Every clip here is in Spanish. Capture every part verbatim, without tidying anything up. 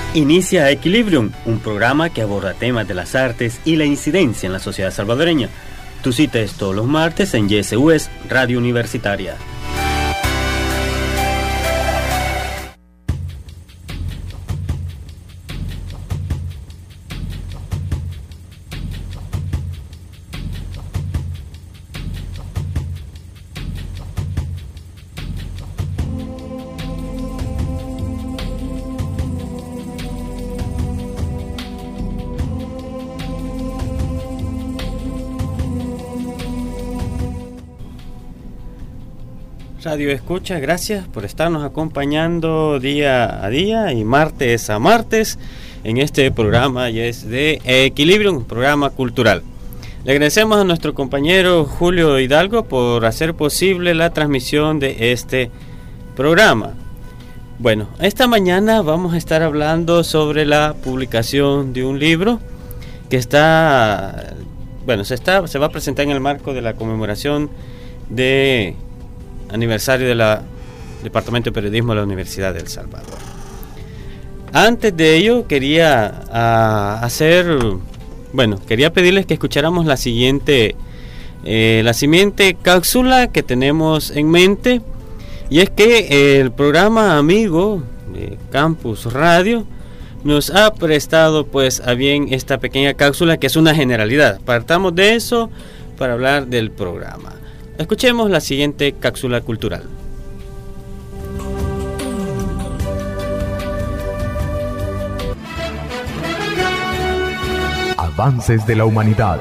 Inicia Equilibrium, un programa que aborda temas de las artes y la incidencia en la sociedad salvadoreña. Tu cita es todos los martes en Y S U S Radio Universitaria. Radio Escucha, gracias por estarnos acompañando día a día y martes a martes en este programa y es de Equilibrio, un programa cultural. Le agradecemos a nuestro compañero Julio Hidalgo por hacer posible la transmisión de este programa. Bueno, esta mañana vamos a estar hablando sobre la publicación de un libro que está, bueno, se está, se va a presentar en el marco de la conmemoración de aniversario del Departamento de Periodismo de la Universidad de El Salvador. Antes de ello quería uh, hacer, bueno, quería pedirles que escucháramos la siguiente, eh, la siguiente cápsula que tenemos en mente, y es que el programa amigo de Campus Radio nos ha prestado pues a bien esta pequeña cápsula que es una generalidad. Partamos de eso para hablar del programa. Escuchemos la siguiente cápsula cultural. Avances de la humanidad.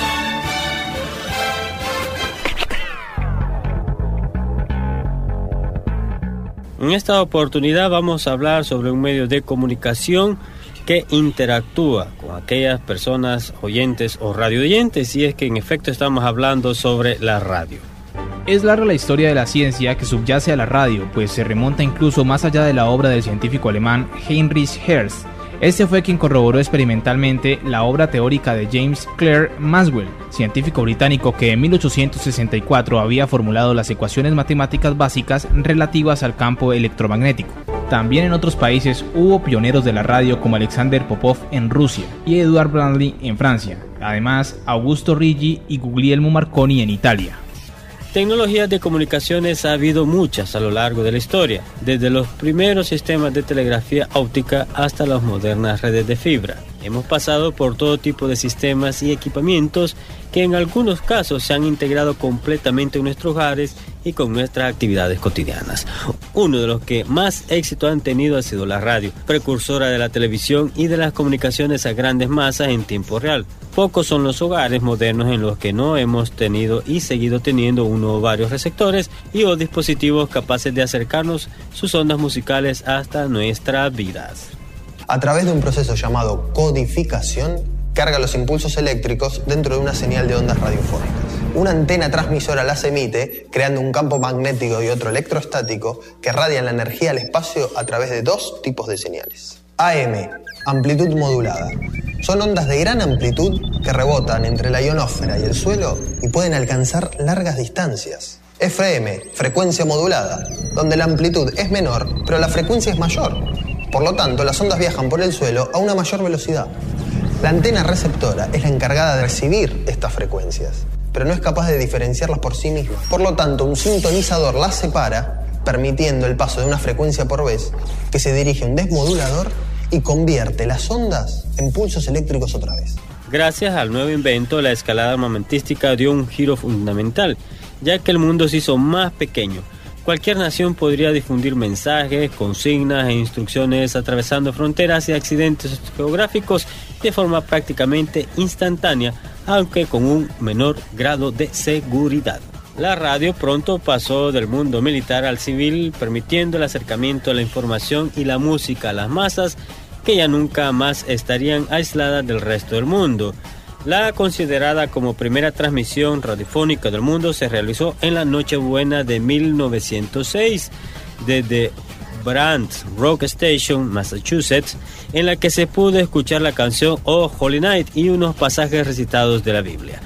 En esta oportunidad vamos a hablar sobre un medio de comunicación que interactúa con aquellas personas oyentes o radioyentes, y es que en efecto estamos hablando sobre la radio. Es larga la historia de la ciencia que subyace a la radio, pues se remonta incluso más allá de la obra del científico alemán Heinrich Hertz. Este fue quien corroboró experimentalmente la obra teórica de James Clerk Maxwell, científico británico que en mil ochocientos sesenta y cuatro había formulado las ecuaciones matemáticas básicas relativas al campo electromagnético. También en otros países hubo pioneros de la radio como Alexander Popov en Rusia y Edouard Branly en Francia, además Augusto Righi y Guglielmo Marconi en Italia. Tecnologías de comunicaciones ha habido muchas a lo largo de la historia, desde los primeros sistemas de telegrafía óptica hasta las modernas redes de fibra. Hemos pasado por todo tipo de sistemas y equipamientos que en algunos casos se han integrado completamente en nuestros hogares y con nuestras actividades cotidianas. Uno de los que más éxito han tenido ha sido la radio, precursora de la televisión y de las comunicaciones a grandes masas en tiempo real. Pocos son los hogares modernos en los que no hemos tenido y seguido teniendo uno o varios receptores y o dispositivos capaces de acercarnos sus ondas musicales hasta nuestras vidas. A través de un proceso llamado codificación, carga los impulsos eléctricos dentro de una señal de ondas radiofónicas. Una antena transmisora las emite, creando un campo magnético y otro electrostático que radian la energía al espacio a través de dos tipos de señales. A M, amplitud modulada. Son ondas de gran amplitud que rebotan entre la ionosfera y el suelo y pueden alcanzar largas distancias. F M, frecuencia modulada, donde la amplitud es menor, pero la frecuencia es mayor. Por lo tanto, las ondas viajan por el suelo a una mayor velocidad. La antena receptora es la encargada de recibir estas frecuencias, pero no es capaz de diferenciarlas por sí misma. Por lo tanto, un sintonizador las separa, permitiendo el paso de una frecuencia por vez, que se dirige a un desmodulador y convierte las ondas en pulsos eléctricos otra vez. Gracias al nuevo invento, la escalada armamentística dio un giro fundamental, ya que el mundo se hizo más pequeño. Cualquier nación podría difundir mensajes, consignas e instrucciones atravesando fronteras y accidentes geográficos de forma prácticamente instantánea, aunque con un menor grado de seguridad. La radio pronto pasó del mundo militar al civil, permitiendo el acercamiento a la información y la música a las masas, que ya nunca más estarían aisladas del resto del mundo. La considerada como primera transmisión radiofónica del mundo se realizó en la Nochebuena de mil novecientos seis desde Brant Rock Station, Massachusetts, en la que se pudo escuchar la canción Oh Holy Night y unos pasajes recitados de la Biblia.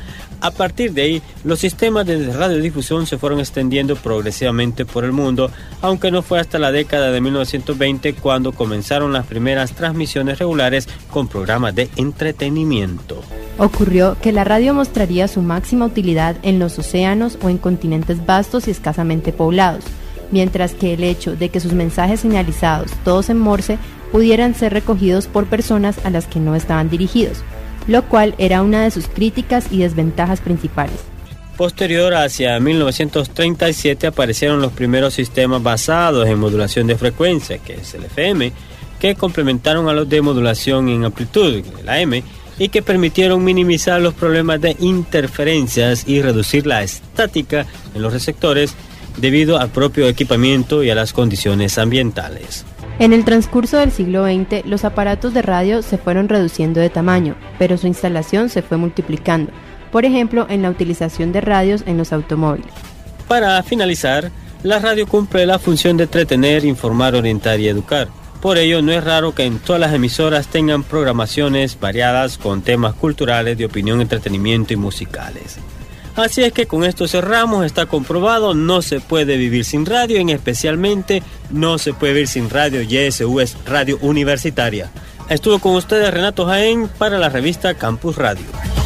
A partir de ahí, los sistemas de radiodifusión se fueron extendiendo progresivamente por el mundo, aunque no fue hasta la década de mil novecientos veinte cuando comenzaron las primeras transmisiones regulares con programas de entretenimiento. Ocurrió que la radio mostraría su máxima utilidad en los océanos o en continentes vastos y escasamente poblados, mientras que el hecho de que sus mensajes señalizados, todos en Morse, pudieran ser recogidos por personas a las que no estaban dirigidos, lo cual era una de sus críticas y desventajas principales. Posterior, hacia mil novecientos treinta y siete, aparecieron los primeros sistemas basados en modulación de frecuencia, que es el F M, que complementaron a los de modulación en amplitud, el A M, y que permitieron minimizar los problemas de interferencias y reducir la estática en los receptores debido al propio equipamiento y a las condiciones ambientales. En el transcurso del siglo veinte, los aparatos de radio se fueron reduciendo de tamaño, pero su instalación se fue multiplicando, por ejemplo, en la utilización de radios en los automóviles. Para finalizar, la radio cumple la función de entretener, informar, orientar y educar. Por ello, no es raro que en todas las emisoras tengan programaciones variadas con temas culturales, de opinión, entretenimiento y musicales. Así es que con esto cerramos, está comprobado, no se puede vivir sin radio, en especialmente no se puede vivir sin radio, y S U es Radio Universitaria. Estuvo con ustedes Renato Jaén para la revista Campus Radio.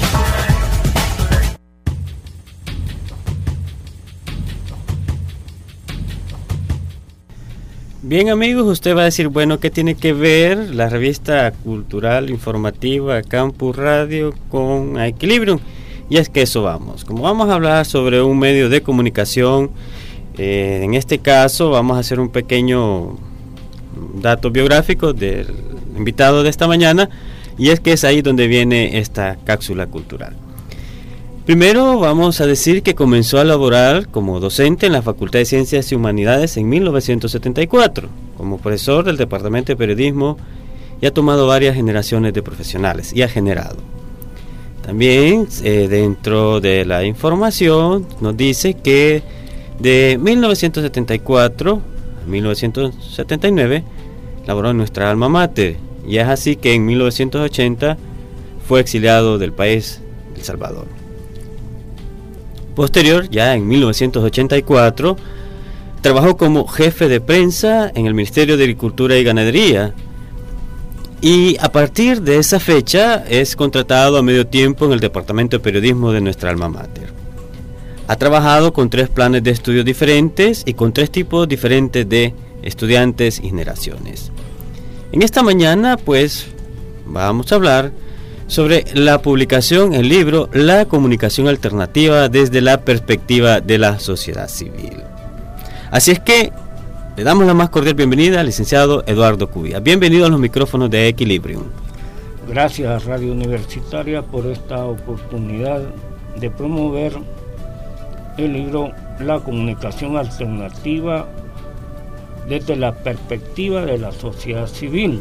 Bien amigos, usted va a decir, bueno, ¿qué tiene que ver la revista cultural informativa Campus Radio con Equilibrium? Y es que eso vamos, como vamos a hablar sobre un medio de comunicación, eh, en este caso vamos a hacer un pequeño dato biográfico del invitado de esta mañana, y es que es ahí donde viene esta cápsula cultural. Primero vamos a decir que comenzó a laborar como docente en la Facultad de Ciencias y Humanidades en mil novecientos setenta y cuatro, como profesor del Departamento de Periodismo, y ha tomado varias generaciones de profesionales y ha generado. También eh, dentro de la información nos dice que de mil novecientos setenta y cuatro a mil novecientos setenta y nueve laboró en nuestra alma mater, y es así que en mil novecientos ochenta fue exiliado del país, El Salvador. Posterior, ya en mil novecientos ochenta y cuatro, trabajó como jefe de prensa en el Ministerio de Agricultura y Ganadería, y a partir de esa fecha es contratado a medio tiempo en el Departamento de Periodismo de nuestra alma mater. Ha trabajado con tres planes de estudios diferentes y con tres tipos diferentes de estudiantes y generaciones. En esta mañana, pues, vamos a hablar sobre la publicación del libro La comunicación alternativa desde la perspectiva de la sociedad civil. Así es que le damos la más cordial bienvenida al licenciado Eduardo Cubía. Bienvenido a los micrófonos de Equilibrium. Gracias a Radio Universitaria por esta oportunidad de promover el libro La comunicación alternativa desde la perspectiva de la sociedad civil,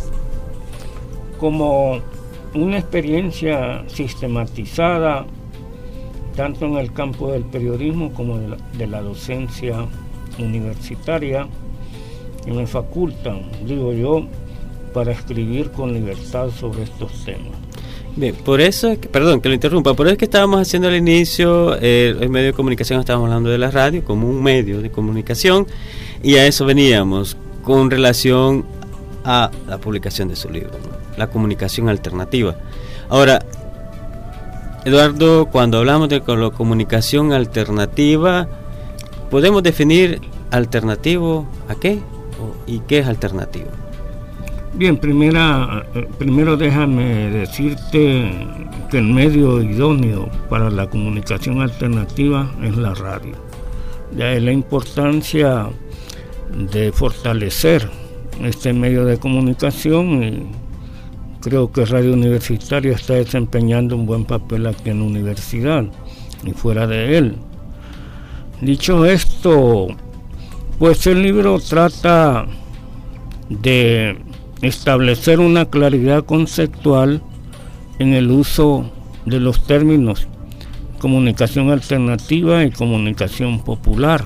como una experiencia sistematizada tanto en el campo del periodismo como de la, de la docencia universitaria, que me facultan, digo yo, para escribir con libertad sobre estos temas. Bien, por eso, perdón que lo interrumpa, por eso es que estábamos haciendo al inicio eh, el medio de comunicación, estábamos hablando de la radio como un medio de comunicación, y a eso veníamos con relación a la publicación de su libro, ¿no? La comunicación alternativa. Ahora, Eduardo, cuando hablamos de la comunicación alternativa, ¿podemos definir alternativo a qué? ¿Y qué es alternativo? Bien, primera, primero déjame decirte que el medio idóneo para la comunicación alternativa es la radio. De ahí la importancia de fortalecer este medio de comunicación, y creo que Radio Universitaria está desempeñando un buen papel aquí en la universidad y fuera de él. Dicho esto, pues el libro trata de establecer una claridad conceptual en el uso de los términos comunicación alternativa y comunicación popular.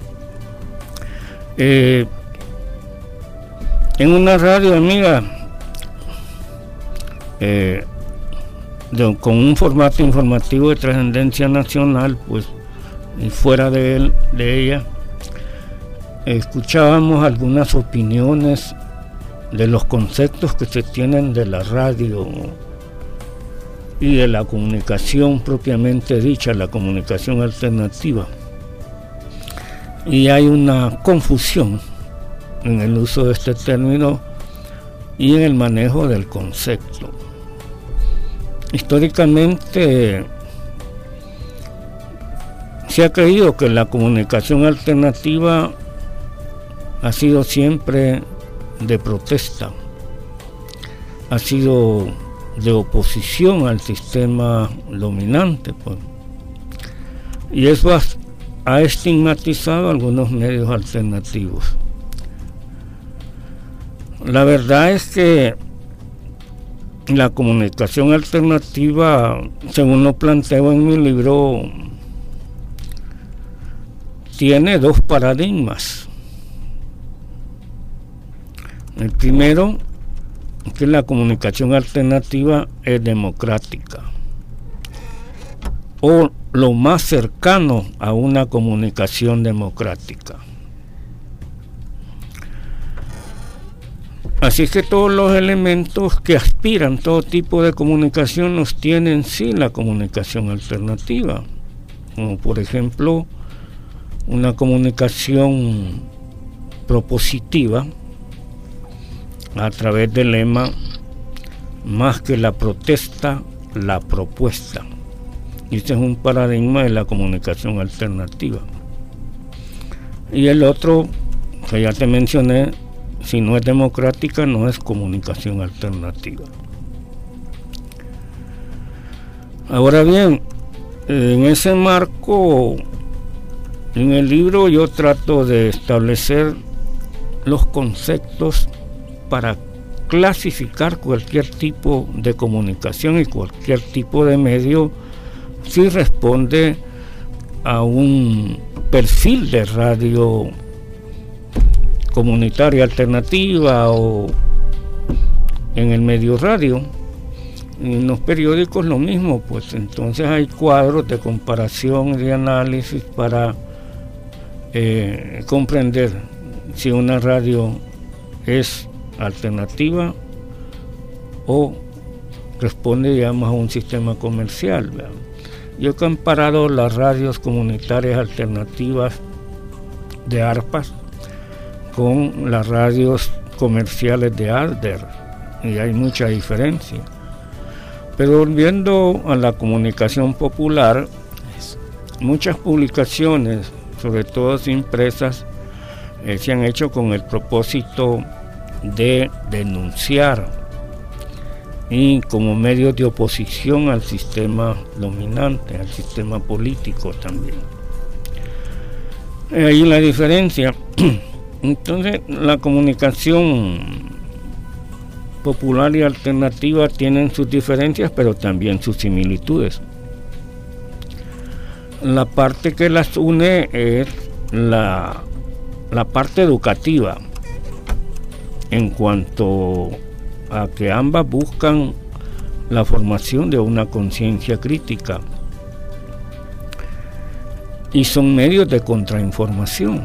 Eh, en una radio, amiga, eh, de, con un formato informativo de trascendencia nacional, pues, y fuera de él, de ella, escuchábamos algunas opiniones de los conceptos que se tienen de la radio y de la comunicación propiamente dicha, la comunicación alternativa. Y hay una confusión en el uso de este término y en el manejo del concepto. Históricamente se ha creído que la comunicación alternativa ha sido siempre de protesta, ha sido de oposición al sistema dominante, pues. Y eso ha, ha estigmatizado algunos medios alternativos. La verdad es que la comunicación alternativa, según lo planteo en mi libro, tiene dos paradigmas. El primero, que la comunicación alternativa es democrática, o lo más cercano a una comunicación democrática. Así que todos los elementos que aspiran todo tipo de comunicación los tiene en sí la comunicación alternativa, como por ejemplo una comunicación propositiva a través del lema más que la protesta, la propuesta. Y este es un paradigma de la comunicación alternativa. Y el otro, que ya te mencioné, si no es democrática, no es comunicación alternativa. Ahora bien, en ese marco, en el libro yo trato de establecer los conceptos para clasificar cualquier tipo de comunicación y cualquier tipo de medio si responde a un perfil de radio comunitaria alternativa o en el medio radio. En los periódicos lo mismo, pues entonces hay cuadros de comparación y de análisis para eh, comprender si una radio es alternativa o responde, digamos, a un sistema comercial, ¿verdad? Yo he comparado las radios comunitarias alternativas de ARPAS con las radios comerciales de ALDER y hay mucha diferencia. Pero volviendo a la comunicación popular, muchas publicaciones, sobre todo impresas, eh, se han hecho con el propósito de denunciar y como medios de oposición al sistema dominante, al sistema político también. Ahí la diferencia. Entonces, la comunicación popular y alternativa tienen sus diferencias, pero también sus similitudes. La parte que las une es la, la parte educativa, en cuanto a que ambas buscan la formación de una conciencia crítica y son medios de contrainformación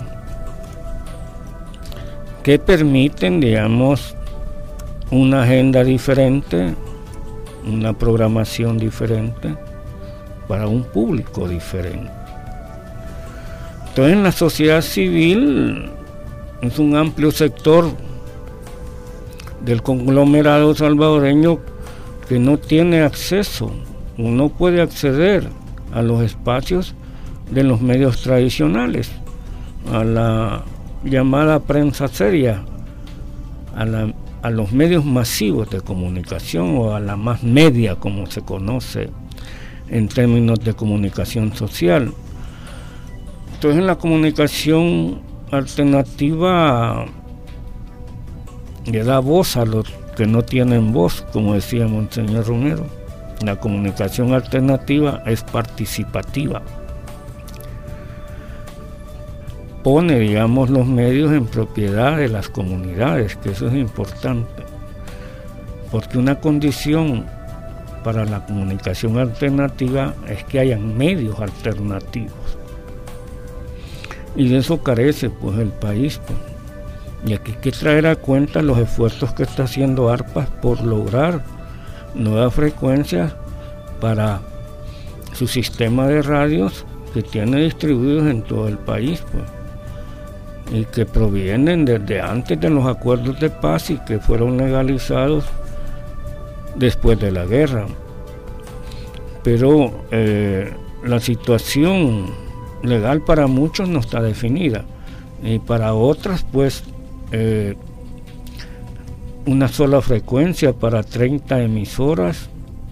que permiten, digamos, una agenda diferente, una programación diferente para un público diferente. Entonces, en la sociedad civil es un amplio sector del conglomerado salvadoreño que no tiene acceso, no puede acceder a los espacios de los medios tradicionales, a la llamada prensa seria, a, la, a los medios masivos de comunicación o a la más media, como se conoce en términos de comunicación social. Entonces, en la comunicación alternativa le da voz a los que no tienen voz, como decía Monseñor Romero. La comunicación alternativa es participativa. Pone, digamos, los medios en propiedad de las comunidades, que eso es importante, porque una condición para la comunicación alternativa es que hayan medios alternativos. Y de eso carece pues el país, pues. Y aquí hay que traer a cuenta los esfuerzos que está haciendo ARPAS por lograr nuevas frecuencias para su sistema de radios que tiene distribuidos en todo el país, pues, y que provienen desde antes de los acuerdos de paz y que fueron legalizados después de la guerra. Pero eh, la situación legal para muchos no está definida, y para otras pues eh, una sola frecuencia para treinta emisoras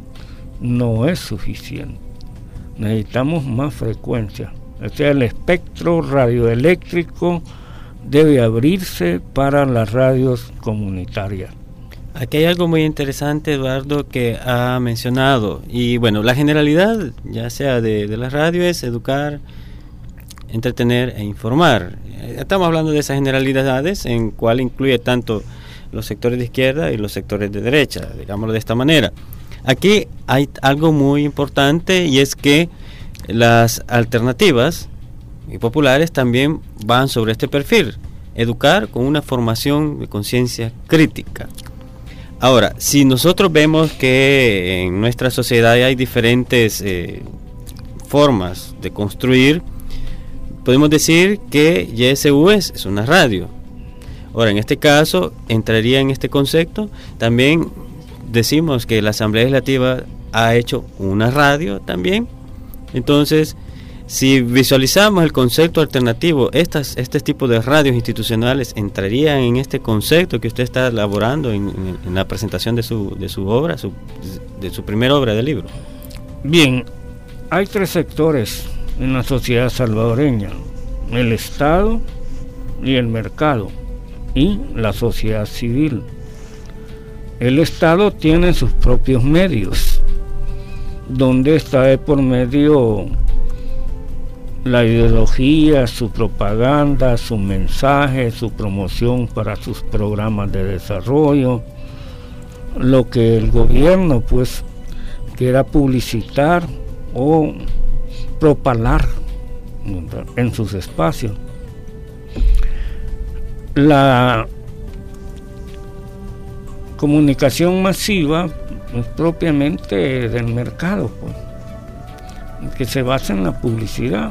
no es suficiente. Necesitamos más frecuencias. O sea, el espectro radioeléctrico debe abrirse para las radios comunitarias. Aquí hay algo muy interesante, Eduardo, que ha mencionado. Y bueno, la generalidad, ya sea de, de la radio, es educar, entretener e informar. Estamos hablando de esas generalidades, en cual incluye tanto los sectores de izquierda y los sectores de derecha, digámoslo de esta manera. Aquí hay algo muy importante, y es que las alternativas y populares también van sobre este perfil: educar con una formación de conciencia crítica. Ahora, si nosotros vemos que en nuestra sociedad hay diferentes eh, formas de construir, podemos decir que Y S U es, es una radio. Ahora, en este caso, entraría en este concepto. También decimos que la Asamblea Legislativa ha hecho una radio también. Entonces, si visualizamos el concepto alternativo, estas, este tipo de radios institucionales entrarían en este concepto que usted está elaborando en, en, en la presentación de su, de su obra, su, de su primera obra de libro. Bien, hay tres sectores en la sociedad salvadoreña: el Estado y el mercado y la sociedad civil. El Estado tiene sus propios medios, donde está de por medio la ideología, su propaganda, su mensaje, su promoción para sus programas de desarrollo, lo que el gobierno pues quiera publicitar o propalar en sus espacios. La comunicación masiva es propiamente del mercado, pues, que se basa en la publicidad.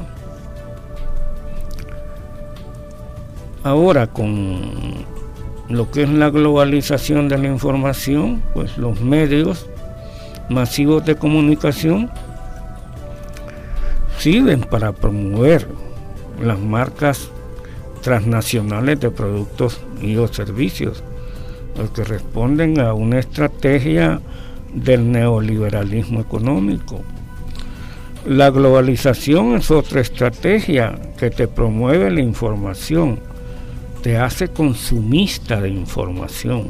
Ahora, con lo que es la globalización de la información, pues los medios masivos de comunicación sirven para promover las marcas transnacionales de productos y o servicios, los que responden a una estrategia del neoliberalismo económico. La globalización es otra estrategia que te promueve la información, te hace consumista de información.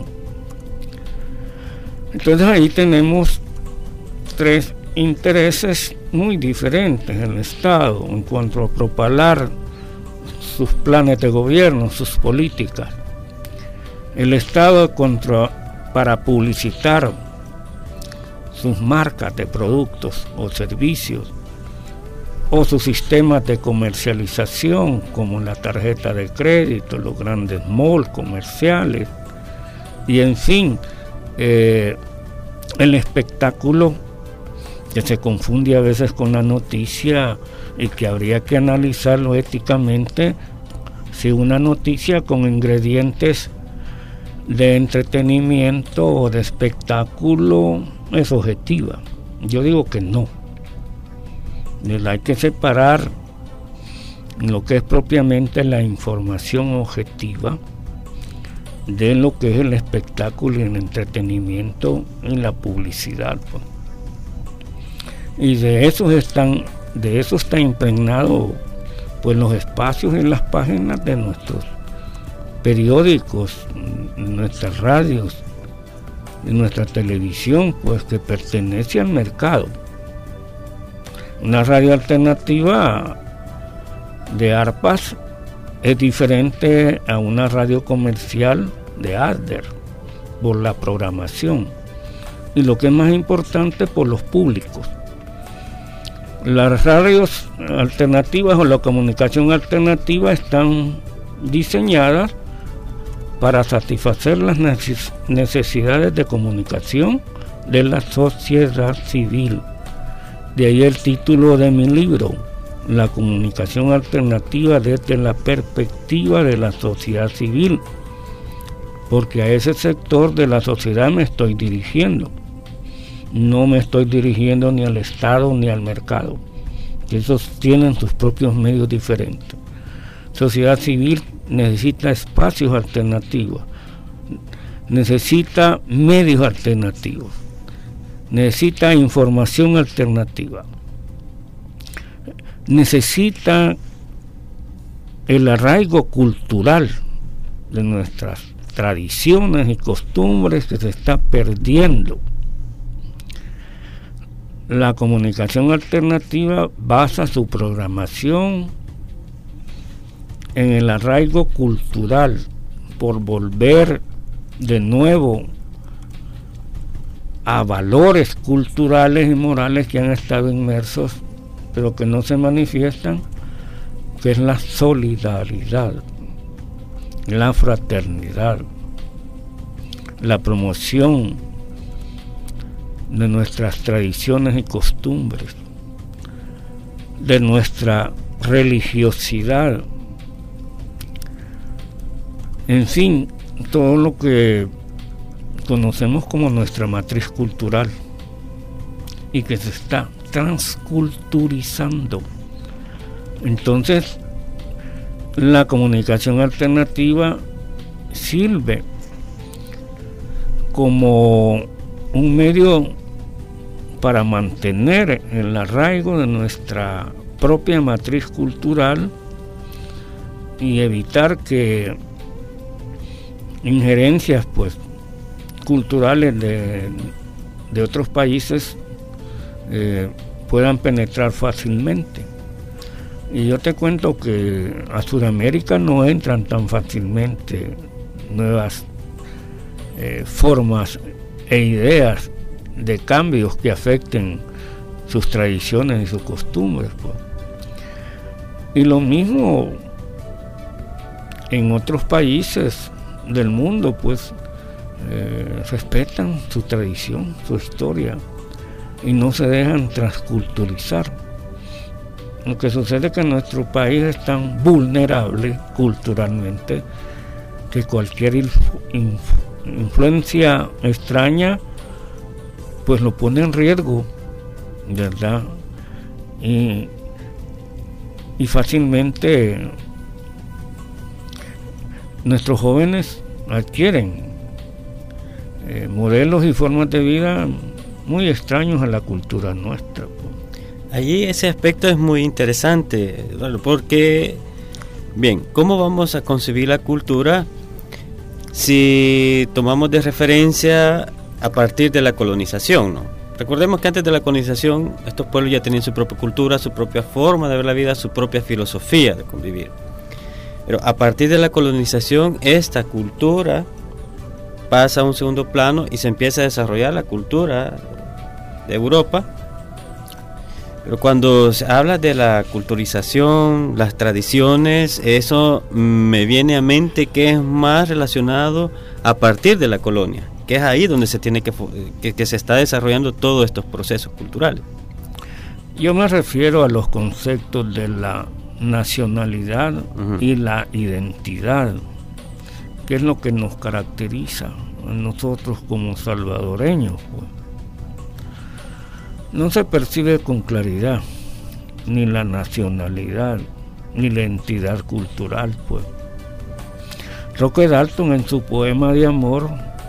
Entonces ahí tenemos tres intereses muy diferentes en el Estado en cuanto a propalar sus planes de gobierno, sus políticas. El Estado contra, para publicitar sus marcas de productos o servicios, o sus sistemas de comercialización, como la tarjeta de crédito, los grandes malls comerciales, y en fin, eh, el espectáculo, que se confunde a veces con la noticia y que habría que analizarlo éticamente, si una noticia con ingredientes de entretenimiento o de espectáculo es objetiva. Yo digo que no. Hay que separar lo que es propiamente la información objetiva de lo que es el espectáculo y el entretenimiento y la publicidad, pues. Y de eso están, de eso está impregnado pues los espacios y las páginas de nuestros periódicos, nuestras radios y nuestra televisión, pues que pertenece al mercado. Una radio alternativa de ARPAS es diferente a una radio comercial de Adder por la programación. y lo que es más importante, por los públicos. Las radios alternativas o la comunicación alternativa están diseñadas para satisfacer las necesidades de comunicación de la sociedad civil. De ahí el título de mi libro, La comunicación alternativa desde la perspectiva de la sociedad civil, porque a ese sector de la sociedad me estoy dirigiendo. No me estoy dirigiendo ni al Estado ni al mercado. Esos tienen sus propios medios diferentes. Sociedad civil necesita espacios alternativos, necesita medios alternativos, necesita información alternativa, necesita el arraigo cultural de nuestras tradiciones y costumbres que se está perdiendo. La comunicación alternativa basa su programación en el arraigo cultural, por volver de nuevo a valores culturales y morales que han estado inmersos, pero que no se manifiestan, que es la solidaridad, la fraternidad, la promoción de nuestras tradiciones y costumbres, de nuestra religiosidad, en fin, todo lo que conocemos como nuestra matriz cultural y que se está transculturizando. Entonces, la comunicación alternativa sirve como un medio para mantener el arraigo de nuestra propia matriz cultural y evitar que injerencias pues culturales de, de otros países eh, puedan penetrar fácilmente. Y yo te cuento que a Sudamérica no entran tan fácilmente nuevas eh, formas e ideas de cambios que afecten sus tradiciones y sus costumbres, pues. Y lo mismo en otros países del mundo, pues eh, respetan su tradición, su historia, y no se dejan transculturizar. Lo que sucede es que nuestro país es tan vulnerable culturalmente que cualquier inf- inf- influencia extraña pues lo pone en riesgo, ¿verdad? Y, y fácilmente nuestros jóvenes adquieren eh, modelos y formas de vida muy extraños a la cultura nuestra. Allí ese aspecto es muy interesante, porque, bien, ¿cómo vamos a concebir la cultura si tomamos de referencia a partir de la colonización, ¿no? Recordemos que antes de la colonización estos pueblos ya tenían su propia cultura, su propia forma de ver la vida, su propia filosofía de convivir. Pero a partir de la colonización esta cultura pasa a un segundo plano y se empieza a desarrollar la cultura de Europa. Pero cuando se habla de la culturización, las tradiciones, eso me viene a mente que es más relacionado a partir de la colonia, que es ahí donde se tiene que, que, que se está desarrollando todos estos procesos culturales. Yo me refiero a los conceptos de la nacionalidad uh-huh. y la identidad, que es lo que nos caracteriza a nosotros como salvadoreños, pues. No se percibe con claridad ni la nacionalidad ni la identidad cultural, pues. Roque Dalton, en su poema de amor,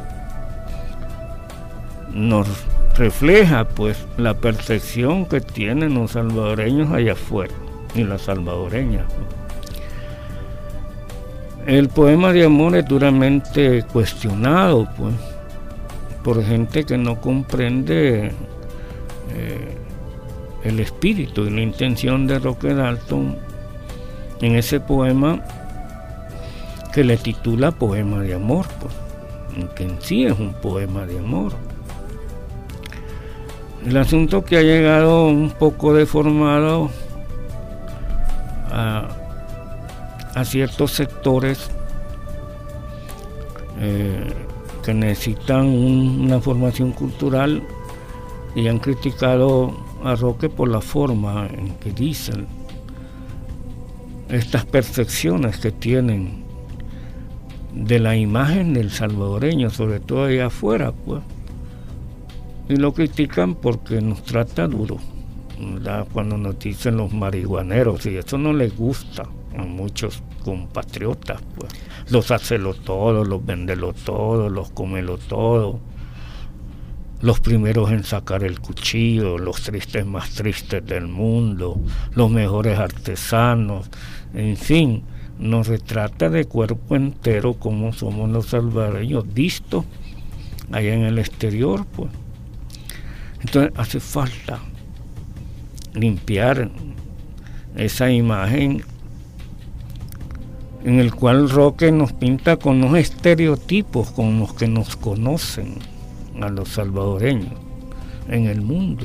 nos refleja pues la percepción que tienen los salvadoreños allá afuera y las salvadoreñas. El poema de amor es duramente cuestionado pues por gente que no comprende eh, el espíritu y la intención de Roque Dalton en ese poema que le titula Poema de Amor, pues, que en sí es un poema de amor. El asunto que ha llegado un poco deformado a, a ciertos sectores eh, que necesitan un, una formación cultural, y han criticado a Roque por la forma en que dicen estas percepciones que tienen de la imagen del salvadoreño, sobre todo allá afuera, pues. Y lo critican porque nos trata duro, ¿verdad? Cuando nos dicen los marihuaneros, y eso no les gusta a muchos compatriotas, pues. Los hacelo todo, los vendelo todo, los comelo todo, los primeros en sacar el cuchillo, los tristes más tristes del mundo, los mejores artesanos, en fin, nos retrata de cuerpo entero como somos los salvadoreños, vistos allá en el exterior, pues. Entonces hace falta limpiar esa imagen en el cual Roque nos pinta con unos estereotipos con los que nos conocen a los salvadoreños en el mundo.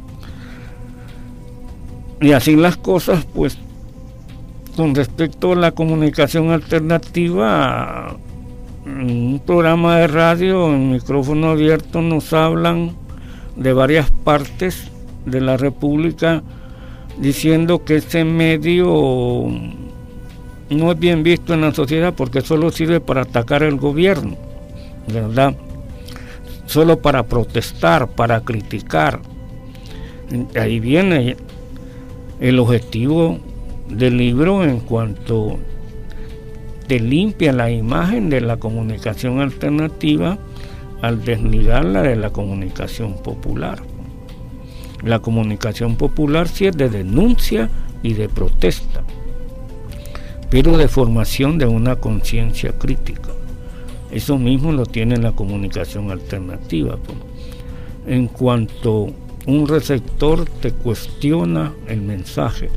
Y así las cosas, pues, con respecto a la comunicación alternativa, en un programa de radio en micrófono abierto nos hablan de varias partes de la República diciendo que ese medio no es bien visto en la sociedad porque solo sirve para atacar al gobierno, ¿verdad? Solo para protestar, para criticar. Ahí viene el objetivo del libro en cuanto te limpia la imagen de la comunicación alternativa al desligarla de la comunicación popular. La comunicación popular sí es de denuncia y de protesta, pero de formación de una conciencia crítica. Eso mismo lo tiene la comunicación alternativa, pues. En cuanto un receptor te cuestiona el mensaje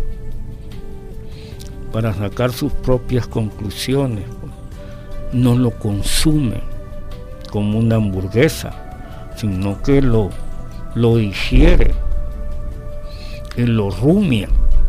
para sacar sus propias conclusiones, pues, no lo consume como una hamburguesa, sino que lo, lo digiere y lo rumia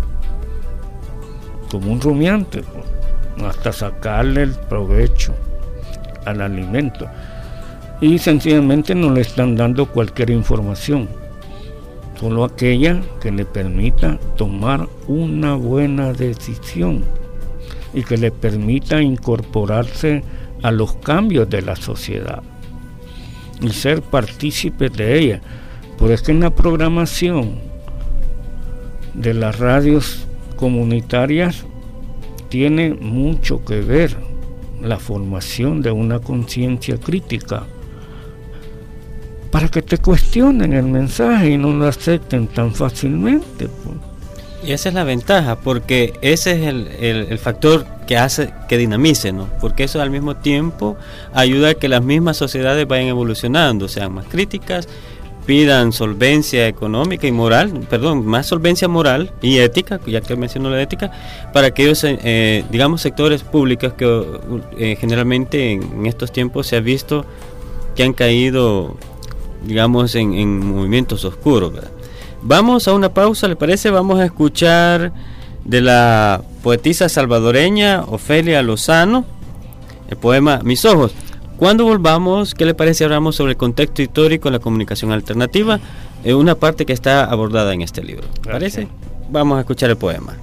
como un rumiante, pues, hasta sacarle el provecho al alimento, y sencillamente no le están dando cualquier información, solo aquella que le permita tomar una buena decisión y que le permita incorporarse a los cambios de la sociedad y ser partícipe de ella. Por eso en la programación de las radios comunitarias tiene mucho que ver la formación de una conciencia crítica para que te cuestionen el mensaje y no lo acepten tan fácilmente, pues. Y esa es la ventaja, porque ese es el, el, el factor que hace que dinamice, ¿no? Porque eso al mismo tiempo ayuda a que las mismas sociedades vayan evolucionando, sean más críticas, pidan solvencia económica y moral, perdón, más solvencia moral y ética, ya que menciono la ética, para aquellos, eh, digamos, sectores públicos que eh, generalmente en, en estos tiempos se ha visto que han caído, digamos, en, en movimientos oscuros, ¿verdad? Vamos a una pausa, ¿le parece? Vamos a escuchar de la poetisa salvadoreña Ofelia Lozano el poema Mis ojos. Cuando volvamos, ¿qué le parece si hablamos sobre el contexto histórico de la comunicación alternativa? Es una parte que está abordada en este libro. ¿Le parece? Vamos a escuchar el poema.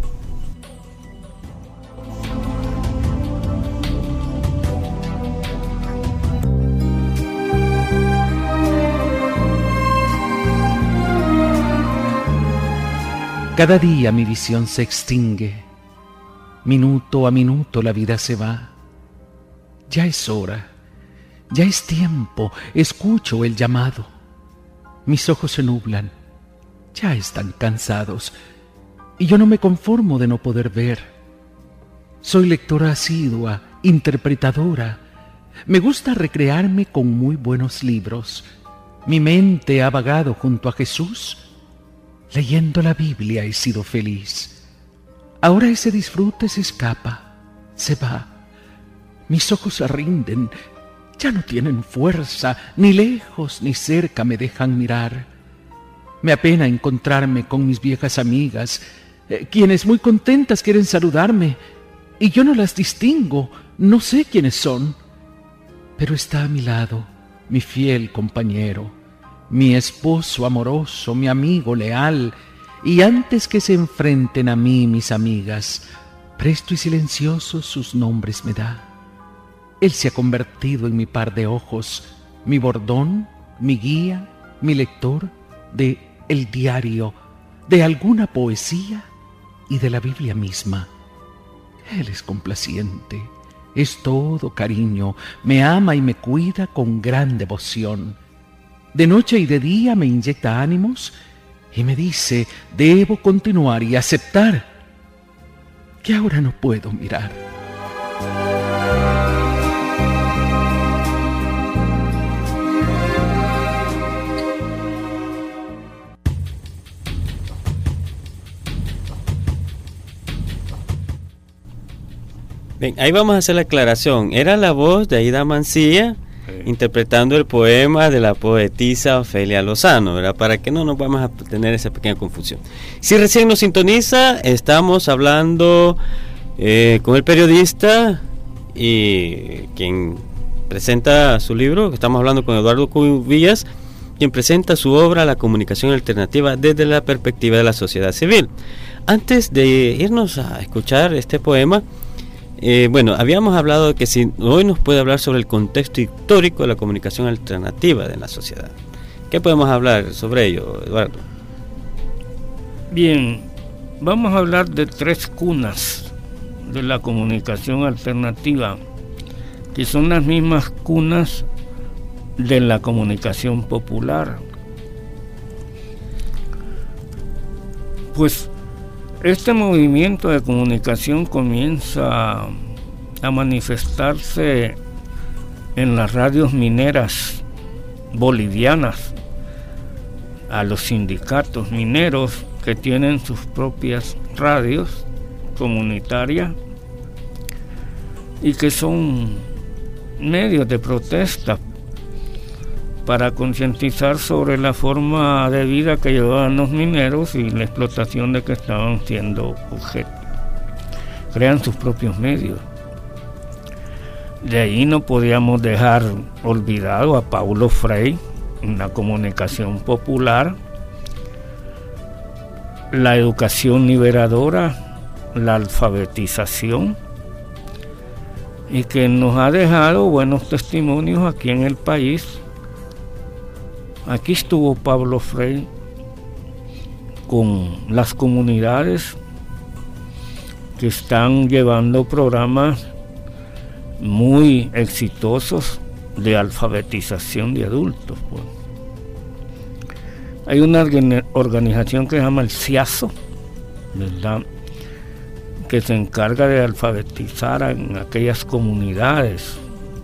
Cada día mi visión se extingue, minuto a minuto la vida se va. Ya es hora, ya es tiempo, escucho el llamado. Mis ojos se nublan, ya están cansados, y yo no me conformo de no poder ver. Soy lectora asidua, interpretadora. Me gusta recrearme con muy buenos libros. Mi mente ha vagado junto a Jesús. Leyendo la Biblia he sido feliz. Ahora ese disfrute se escapa, se va. Mis ojos se rinden, ya no tienen fuerza, ni lejos ni cerca me dejan mirar. Me apena encontrarme con mis viejas amigas, eh, quienes muy contentas quieren saludarme, y yo no las distingo, no sé quiénes son. Pero está a mi lado mi fiel compañero, mi esposo amoroso, mi amigo leal, y antes que se enfrenten a mí mis amigas, presto y silencioso sus nombres me da. Él se ha convertido en mi par de ojos, mi bordón, mi guía, mi lector de el diario, de alguna poesía y de la Biblia misma. Él es complaciente, es todo cariño, me ama y me cuida con gran devoción. De noche y de día me inyecta ánimos y me dice, debo continuar y aceptar que ahora no puedo mirar. Bien, ahí vamos a hacer la aclaración. Era la voz de Aida Mancilla, sí, interpretando el poema de la poetisa Ofelia Lozano, ¿verdad? Para que no nos vamos a tener esa pequeña confusión. Si recién nos sintoniza, estamos hablando eh, con el periodista y quien presenta su libro. Estamos hablando con Eduardo Cubillas, quien presenta su obra La comunicación alternativa desde la perspectiva de la sociedad civil. Antes de irnos a escuchar este poema, Eh, bueno, habíamos hablado de que si hoy nos puede hablar sobre el contexto histórico de la comunicación alternativa de la sociedad. ¿Qué podemos hablar sobre ello, Eduardo? Bien, vamos a hablar de tres cunas de la comunicación alternativa, que son las mismas cunas de la comunicación popular. Pues este movimiento de comunicación comienza a manifestarse en las radios mineras bolivianas, a los sindicatos mineros que tienen sus propias radios comunitarias y que son medios de protesta para concientizar sobre la forma de vida que llevaban los mineros y la explotación de que estaban siendo objeto. Crean sus propios medios. De ahí no podíamos dejar olvidado a Paulo Freire en la comunicación popular, la educación liberadora, la alfabetización, y que nos ha dejado buenos testimonios aquí en el país. Aquí estuvo Pablo Freire con las comunidades que están llevando programas muy exitosos de alfabetización de adultos. Pues. Hay una organización que se llama el CIASO, ¿verdad?, que se encarga de alfabetizar en aquellas comunidades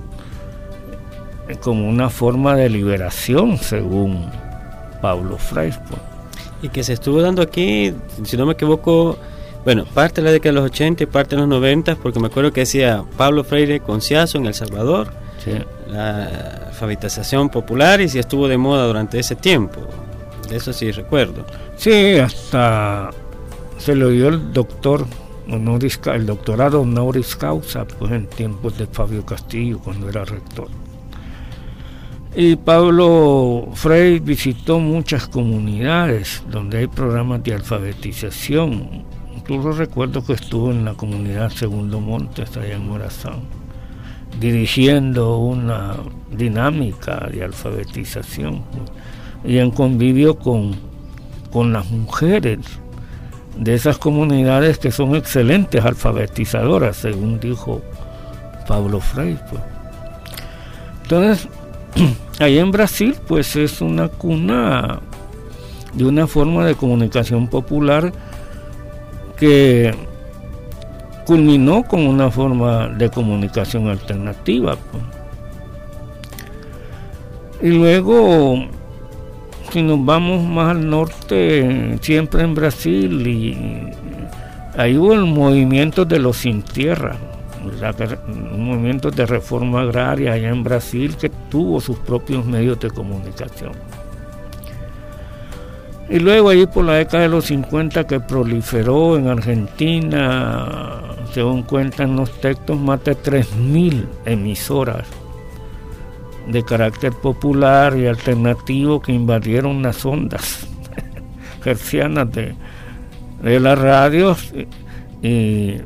como una forma de liberación, según Paulo Freire. Pues. Y que se estuvo dando aquí, si no me equivoco, bueno, parte de la década de los ochenta y parte de los noventa, porque me acuerdo que decía Paulo Freire con CIASO en El Salvador, sí, la alfabetización popular, y si estuvo de moda durante ese tiempo. De eso sí recuerdo. Sí, hasta se lo dio el doctor honoris, el doctorado honoris causa, pues en tiempos de Fabio Castillo, cuando era rector. Y Paulo Freire visitó muchas comunidades donde hay programas de alfabetización. Incluso recuerdo que estuvo en la comunidad Segundo Montes, allá en Morazán, dirigiendo una dinámica de alfabetización, y en convivio con, con las mujeres de esas comunidades que son excelentes alfabetizadoras, según dijo Paulo Freire. Pues. Entonces, ahí en Brasil, pues es una cuna de una forma de comunicación popular que culminó con una forma de comunicación alternativa. Pues. Y luego, si nos vamos más al norte, siempre en Brasil, y ahí hubo el movimiento de los sin tierra, un movimiento de reforma agraria allá en Brasil que tuvo sus propios medios de comunicación. Y luego ahí por la década de los cincuenta que proliferó en Argentina, según cuentan los textos, más de tres mil emisoras de carácter popular y alternativo que invadieron las ondas hercianas de, de las radios y, y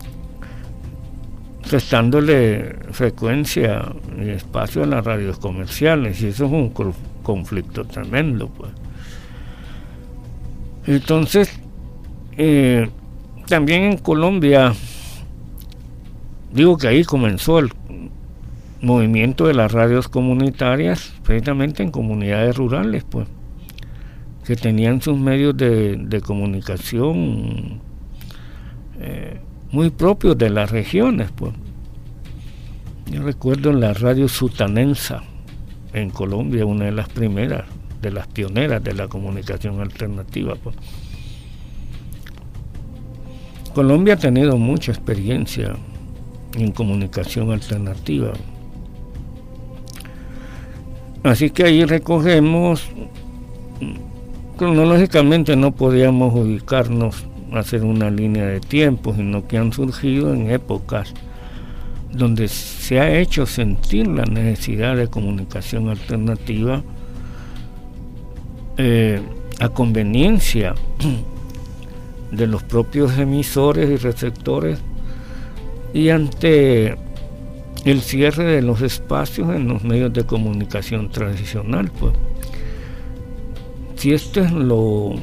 restándole frecuencia y espacio a las radios comerciales, y eso es un conflicto tremendo, pues. Entonces, eh, también en Colombia, digo que ahí comenzó el movimiento de las radios comunitarias, precisamente en comunidades rurales, pues, que tenían sus medios de, de comunicación eh, muy propios de las regiones, pues. Yo recuerdo la radio sutanensa en Colombia, una de las primeras, de las pioneras de la comunicación alternativa, pues. Colombia ha tenido mucha experiencia en comunicación alternativa, así que ahí recogemos, cronológicamente no podíamos ubicarnos a hacer una línea de tiempo, sino que han surgido en épocas donde se ha hecho sentir la necesidad de comunicación alternativa eh, a conveniencia de los propios emisores y receptores, y ante el cierre de los espacios en los medios de comunicación tradicional, pues. Si esto es lo,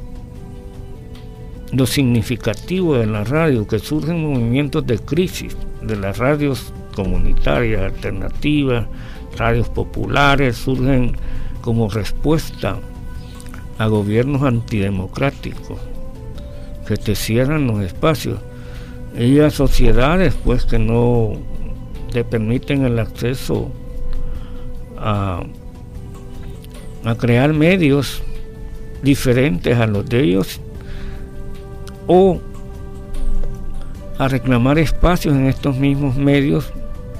lo significativo de la radio, que surgen movimientos de crisis de las radios comunitarias, alternativas, radios populares, surgen como respuesta a gobiernos antidemocráticos que te cierran los espacios, y a sociedades pues que no te permiten el acceso a, a crear medios diferentes a los de ellos, o a reclamar espacios en estos mismos medios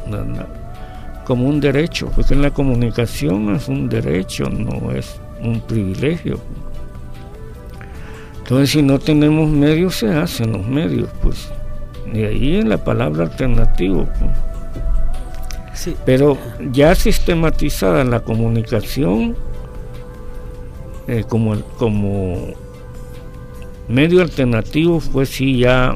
como un derecho, porque la comunicación es un derecho, no es un privilegio. Entonces, si no tenemos medios, se hacen los medios, pues. De ahí en la palabra alternativo, pues. Sí. Pero ya sistematizada la comunicación eh, como, como medio alternativo, pues sí, ya,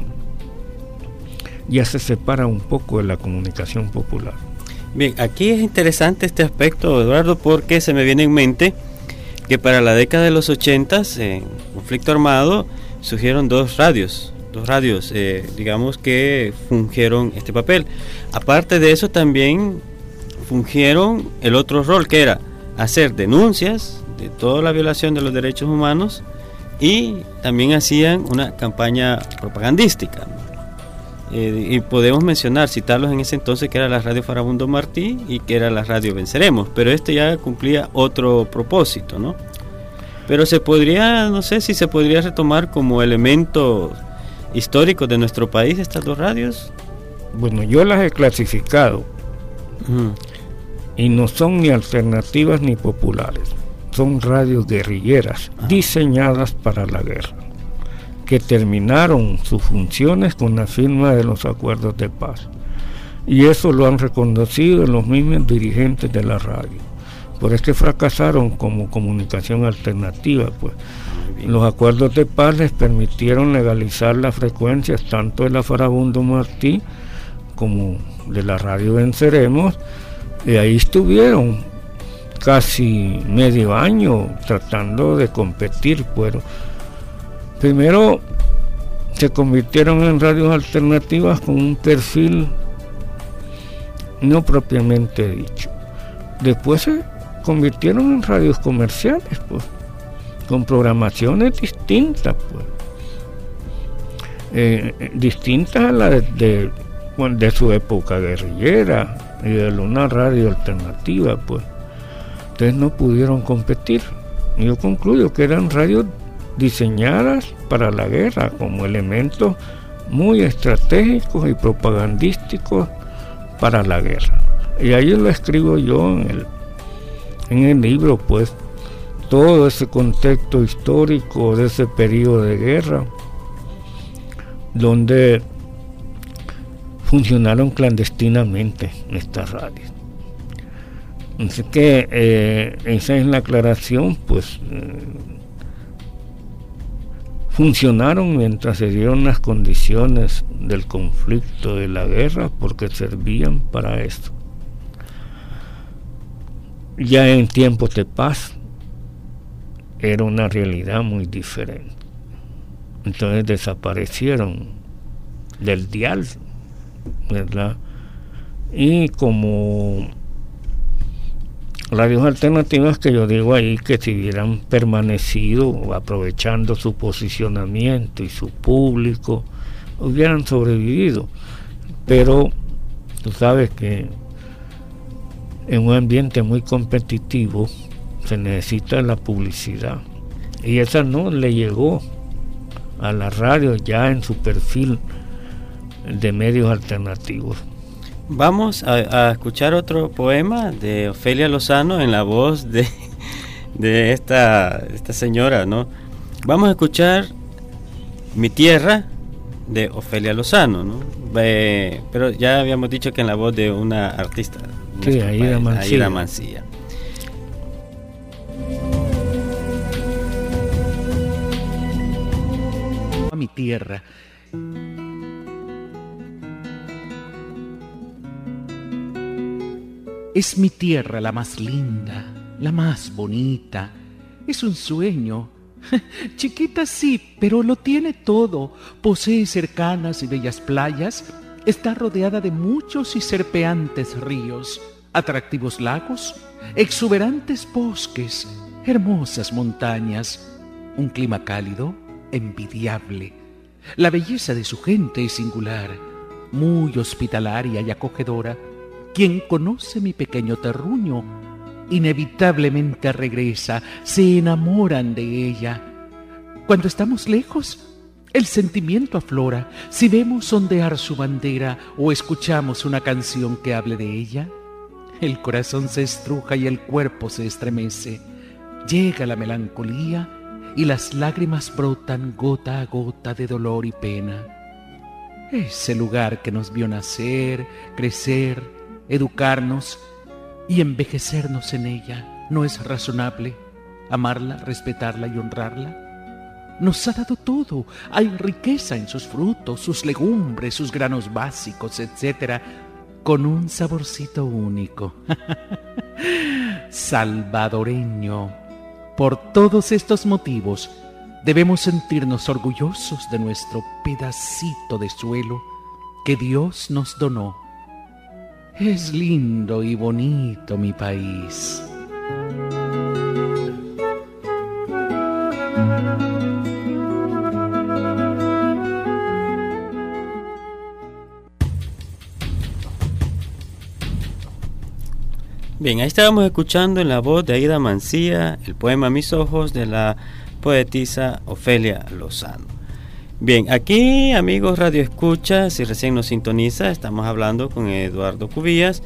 ya se separa un poco de la comunicación popular. Bien, aquí es interesante este aspecto, Eduardo, porque se me viene en mente que para la década de los ochentas, en conflicto armado, surgieron dos radios, dos radios, eh, digamos que fungieron este papel. Aparte de eso, también fungieron el otro rol, que era hacer denuncias de toda la violación de los derechos humanos, y también hacían una campaña propagandística. Eh, y podemos mencionar, citarlos en ese entonces, que era la radio Farabundo Martí y que era la radio Venceremos, pero este ya cumplía otro propósito, ¿no? Pero se podría, no sé si se podría retomar como elementos históricos de nuestro país estas dos radios. Bueno, yo las he clasificado uh-huh. y no son ni alternativas ni populares, son radios guerrilleras uh-huh. diseñadas para la guerra, que terminaron sus funciones con la firma de los acuerdos de paz, y eso lo han reconocido los mismos dirigentes de la radio. Por eso que fracasaron como comunicación alternativa, pues. Los acuerdos de paz les permitieron legalizar las frecuencias tanto de la Farabundo Martí como de la radio Venceremos, y ahí estuvieron casi medio año tratando de competir, pero primero se convirtieron en radios alternativas con un perfil no propiamente dicho. Después se convirtieron en radios comerciales, pues, con programaciones distintas, pues, eh, distintas a las de, de, de su época guerrillera y de una radio alternativa, pues. Entonces no pudieron competir. Yo concluyo que eran radios diseñadas para la guerra como elementos muy estratégicos y propagandísticos para la guerra. Y ahí lo escribo yo en el en el libro, pues, todo ese contexto histórico de ese periodo de guerra, donde funcionaron clandestinamente estas radios. Así que eh, esa es la aclaración, pues eh, funcionaron mientras se dieron las condiciones del conflicto, de la guerra, porque servían para esto. Ya en tiempos de paz era una realidad muy diferente. Entonces desaparecieron del dial, ¿verdad? Y como radios alternativas, que yo digo ahí que si hubieran permanecido aprovechando su posicionamiento y su público, hubieran sobrevivido. Pero tú sabes que en un ambiente muy competitivo se necesita la publicidad, y esa no le llegó a la radio ya en su perfil de medios alternativos. Vamos a, a escuchar otro poema de Ofelia Lozano en la voz de, de esta, esta señora, ¿no? Vamos a escuchar Mi Tierra de Ofelia Lozano, ¿no? Eh, pero ya habíamos dicho que en la voz de una artista. Sí, Aida Mancilla. Aida Mancilla. A mi tierra. Es mi tierra la más linda, la más bonita. Es un sueño. Chiquita sí, pero lo tiene todo. Posee cercanas y bellas playas. Está rodeada de muchos y serpeantes ríos, atractivos lagos, exuberantes bosques, hermosas montañas, un clima cálido, envidiable. La belleza de su gente es singular, muy hospitalaria y acogedora. Quien conoce mi pequeño terruño, inevitablemente regresa, se enamoran de ella. Cuando estamos lejos, el sentimiento aflora. Si vemos ondear su bandera o escuchamos una canción que hable de ella, el corazón se estruja y el cuerpo se estremece. Llega la melancolía y las lágrimas brotan gota a gota de dolor y pena. Ese lugar que nos vio nacer, crecer, educarnos y envejecernos en ella, ¿no es razonable amarla, respetarla y honrarla? Nos ha dado todo. Hay riqueza en sus frutos, sus legumbres, sus granos básicos, etcétera, con un saborcito único. Salvadoreño. Por todos estos motivos, debemos sentirnos orgullosos de nuestro pedacito de suelo que Dios nos donó. Es lindo y bonito mi país. Bien, ahí estábamos escuchando en la voz de Aida Mancilla el poema Mis Ojos de la poetisa Ofelia Lozano. Bien, aquí amigos Radio Escucha, si recién nos sintoniza, estamos hablando con Eduardo Cubillas.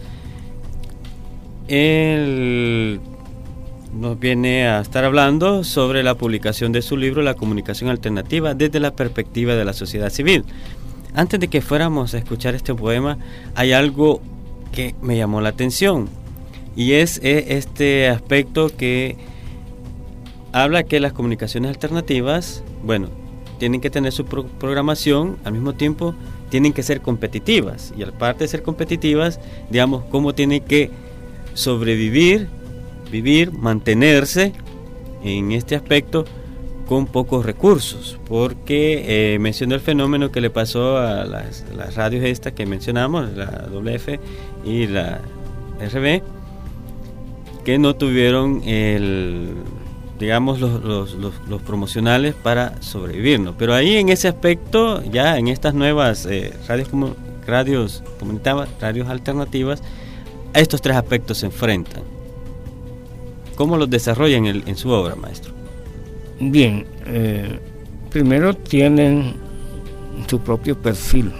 Él nos viene a estar hablando sobre la publicación de su libro La comunicación alternativa desde la perspectiva de la sociedad civil. Antes de que fuéramos a escuchar este poema, hay algo que me llamó la atención, y es este aspecto que habla que las comunicaciones alternativas, bueno, tienen que tener su pro- programación, al mismo tiempo tienen que ser competitivas, y aparte de ser competitivas, digamos, cómo tienen que sobrevivir, vivir, mantenerse en este aspecto con pocos recursos, porque eh, mencionó el fenómeno que le pasó a las, las radios estas que mencionamos, la W F y la R B, que no tuvieron el, digamos, los, los, los, los promocionales para sobrevivir, ¿no? Pero ahí en ese aspecto, ya en estas nuevas eh, radios, como, radios comunitarias, radios alternativas, a estos tres aspectos se enfrentan. ¿Cómo los desarrollan en, en su obra, maestro? Bien, eh, primero tienen su propio perfil,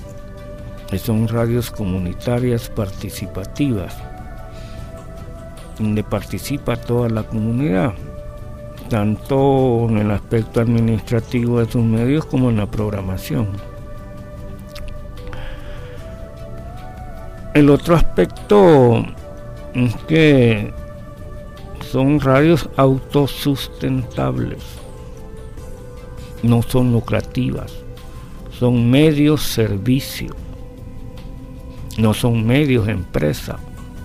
que son radios comunitarias participativas. donde participa toda la comunidad, tanto en el aspecto administrativo de sus medios como en la programación. El otro aspecto es que son radios autosustentables, no son lucrativas, son medios servicio, no son medios empresa.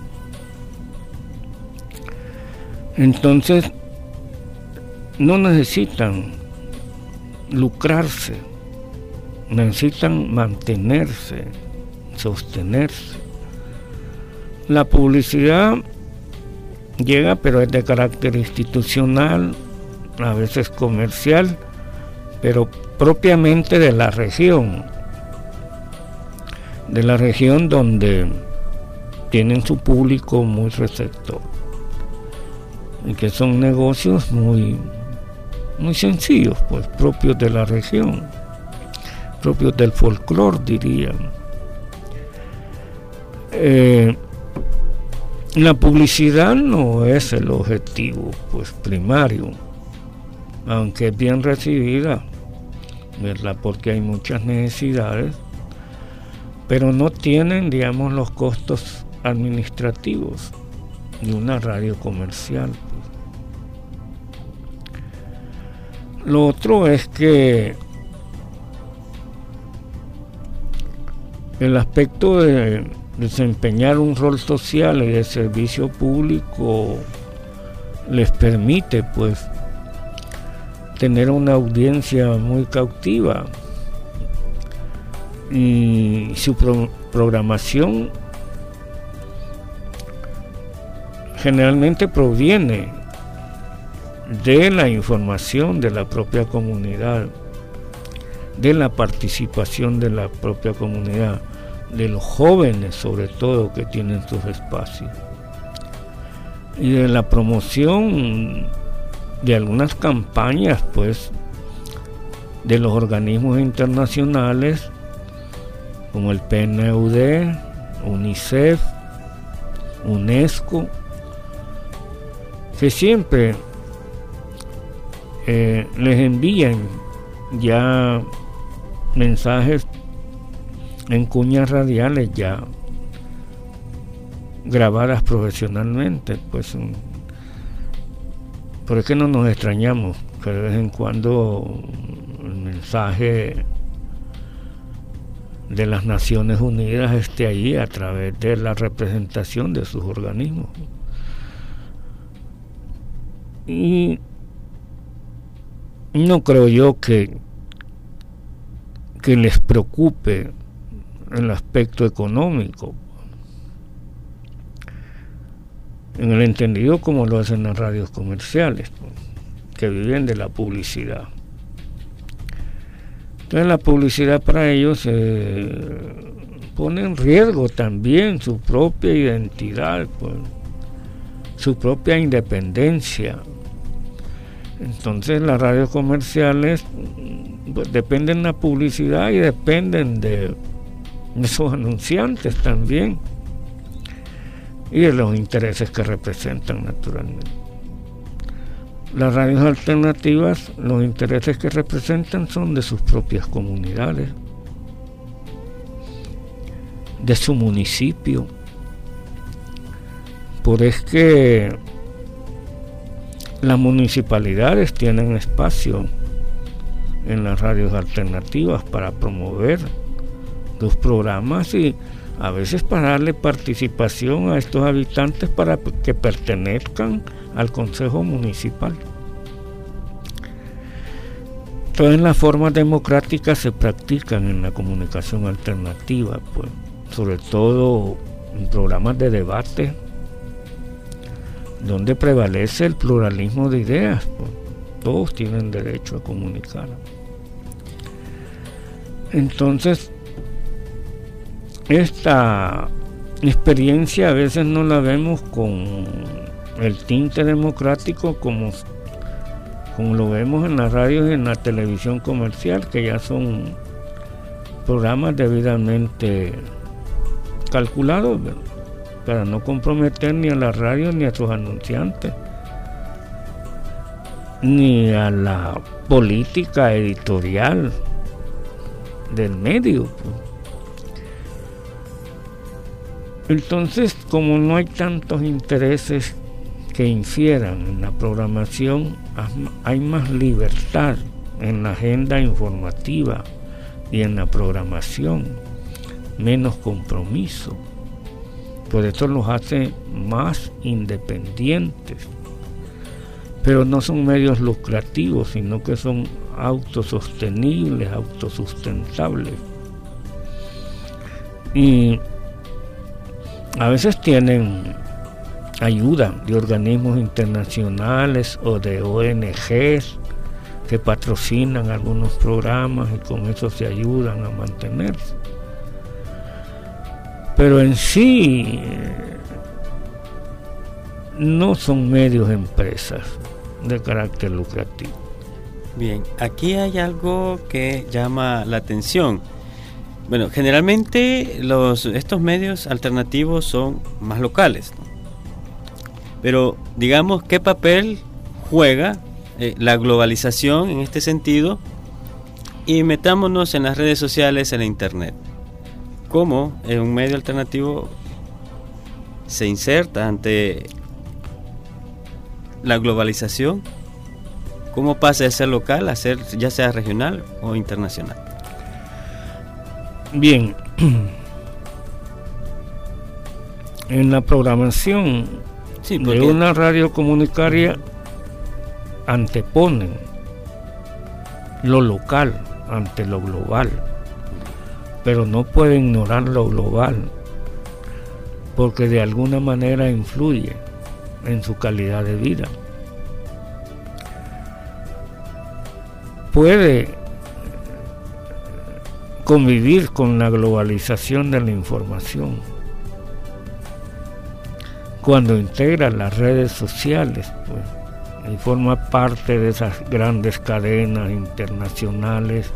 Entonces no necesitan lucrarse, necesitan mantenerse, sostenerse. La publicidad llega, pero es de carácter institucional, a veces comercial, pero propiamente de la región, de la región donde tienen su público muy receptor, y que son negocios muy, muy sencillos, pues propios de la región, propios del folclore, dirían. Eh, La publicidad no es el objetivo, pues, primario, aunque es bien recibida, ¿verdad? Porque hay muchas necesidades, pero no tienen, digamos, los costos administrativos de una radio comercial. Pues. Lo otro es que el aspecto de desempeñar un rol social y de servicio público les permite, pues, tener una audiencia muy cautiva, y su pro- programación generalmente proviene de la información de la propia comunidad, de la participación de la propia comunidad, de los jóvenes sobre todo que tienen sus espacios, y de la promoción de algunas campañas, pues, de los organismos internacionales como el P N U D, UNICEF, UNESCO, que siempre eh, les envían ya mensajes en cuñas radiales ya grabadas profesionalmente, pues. Por eso no nos extrañamos que de vez en cuando el mensaje de las Naciones Unidas esté allí a través de la representación de sus organismos. Y no creo yo que que les preocupe el aspecto económico, en el entendido como lo hacen las radios comerciales, pues, que viven de la publicidad. Entonces la publicidad para ellos eh, pone en riesgo también su propia identidad, pues, su propia independencia. Entonces las radios comerciales, pues, dependen de la publicidad y dependen de de sus anunciantes también, y de los intereses que representan, naturalmente. Las radios alternativas, los intereses que representan son de sus propias comunidades, de su municipio. Por eso es que las municipalidades tienen espacio en las radios alternativas para promover los programas y a veces para darle participación a estos habitantes para que pertenezcan al Consejo Municipal. Todas las formas democráticas se practican en la comunicación alternativa, pues, sobre todo en programas de debate, donde prevalece el pluralismo de ideas, pues, todos tienen derecho a comunicar. Entonces, esta experiencia a veces no la vemos con el tinte democrático como, como lo vemos en las radios y en la televisión comercial, que ya son programas debidamente calculados, ¿verdad? para no comprometer ni a la radio ni a sus anunciantes, ni a la política editorial del medio, pues. Entonces, como no hay tantos intereses que infieran en la programación, hay más libertad en la agenda informativa y en la programación, menos compromiso. Por eso los hace más independientes. Pero no son medios lucrativos, sino que son autosostenibles, autosustentables. Y a veces tienen ayuda de organismos internacionales o de O N Ges que patrocinan algunos programas y con eso se ayudan a mantenerse. Pero en sí no son medios empresas de carácter lucrativo. Bien, aquí hay algo que llama la atención. Bueno, generalmente los, estos medios alternativos son más locales, ¿no? Pero digamos, ¿qué papel juega eh, la globalización en este sentido? Y metámonos en las redes sociales, en la internet. ¿Cómo en un medio alternativo se inserta ante la globalización? ¿Cómo pasa de ser local a ser ya sea regional o internacional? Bien, en la programación sí, porque... de una radio comunitaria anteponen lo local ante lo global, pero no puede ignorar lo global porque de alguna manera influye en su calidad de vida. Puede convivir con la globalización de la información cuando integra las redes sociales, pues, y forma parte de esas grandes cadenas internacionales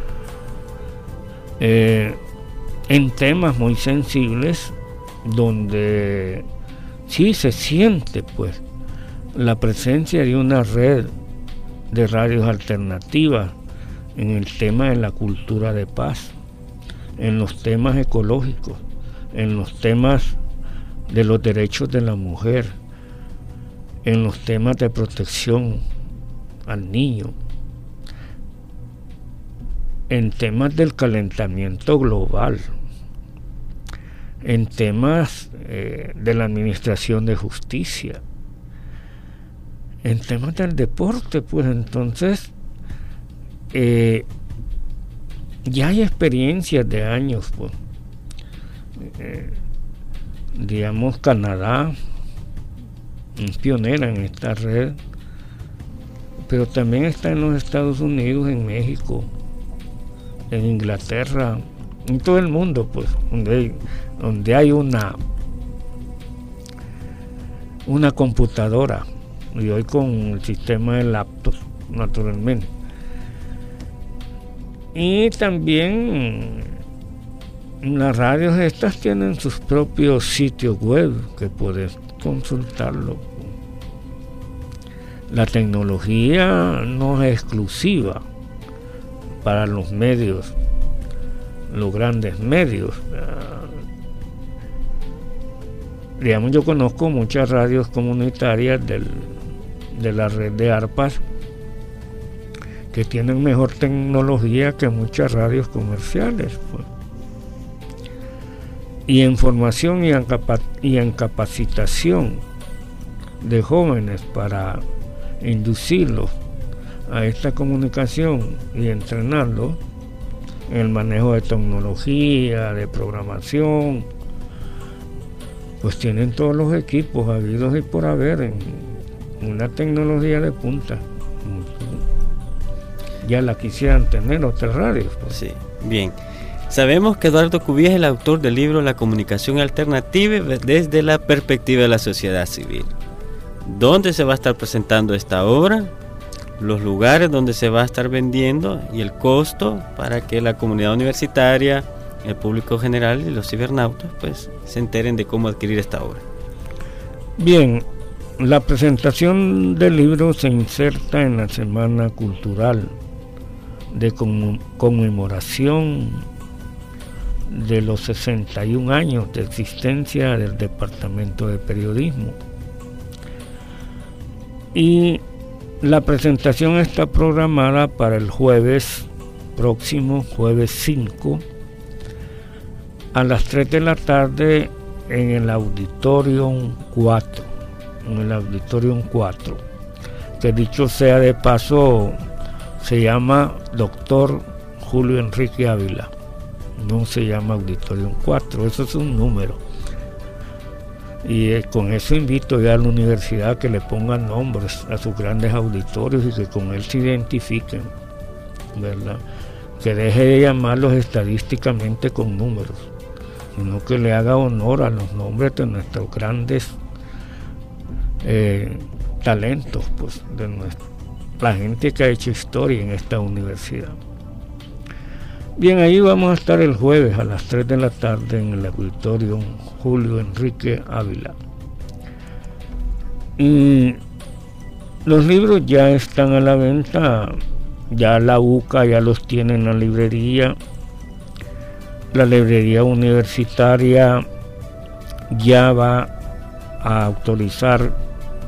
eh, en temas muy sensibles donde sí se siente pues la presencia de una red de radios alternativas en el tema de la cultura de paz, en los temas ecológicos, en los temas de los derechos de la mujer, en los temas de protección al niño, en temas del calentamiento global, en temas eh, de la administración de justicia, en temas del deporte. Pues entonces eh, ya hay experiencias de años, pues. Eh, digamos, Canadá es pionera en esta red, pero también está en los Estados Unidos, en México, en Inglaterra, en todo el mundo, pues, donde hay, donde hay una una computadora, y hoy con el sistema de laptops, naturalmente. Y también las radios estas tienen sus propios sitios web que puedes consultarlo. La tecnología no es exclusiva para los medios, los grandes medios. Digamos, yo conozco muchas radios comunitarias del, de la red de ARPAS que tienen mejor tecnología que muchas radios comerciales, pues. Y en formación y en, capa- y en capacitación de jóvenes para inducirlos a esta comunicación y entrenarlos en el manejo de tecnología, de programación, pues tienen todos los equipos habidos y por haber en una tecnología de punta. Ya la quisieran tener otras radios, pues. Sí, bien. Sabemos que Eduardo Cubí es el autor del libro La comunicación alternativa desde la perspectiva de la sociedad civil. ¿Dónde se va a estar presentando esta obra? Los lugares donde se va a estar vendiendo y el costo para que la comunidad universitaria el público general y los cibernautas pues se enteren de cómo adquirir esta obra. Bien, la presentación del libro se inserta en la Semana Cultural de conmemoración de los sesenta y un años de existencia del Departamento de Periodismo. Y la presentación está programada para el jueves próximo, jueves cinco, a las tres de la tarde en el Auditorium cuatro, en el Auditorium cuatro, que dicho sea de paso, se llama Doctor Julio Enrique Ávila, no se llama Auditorium cuatro, eso es un número. Y eh, con eso invito ya a la universidad que le pongan nombres a sus grandes auditorios y que con él se identifiquen, ¿verdad? Que deje de llamarlos estadísticamente con números, sino que le haga honor a los nombres de nuestros grandes eh, talentos, pues, de nuestra, la gente que ha hecho historia en esta universidad. Bien, ahí vamos a estar el jueves a las tres de la tarde en el Auditorio Julio Enrique Ávila. Y los libros ya están a la venta, ya la U C A ya los tiene en la librería, la librería universitaria ya va a autorizar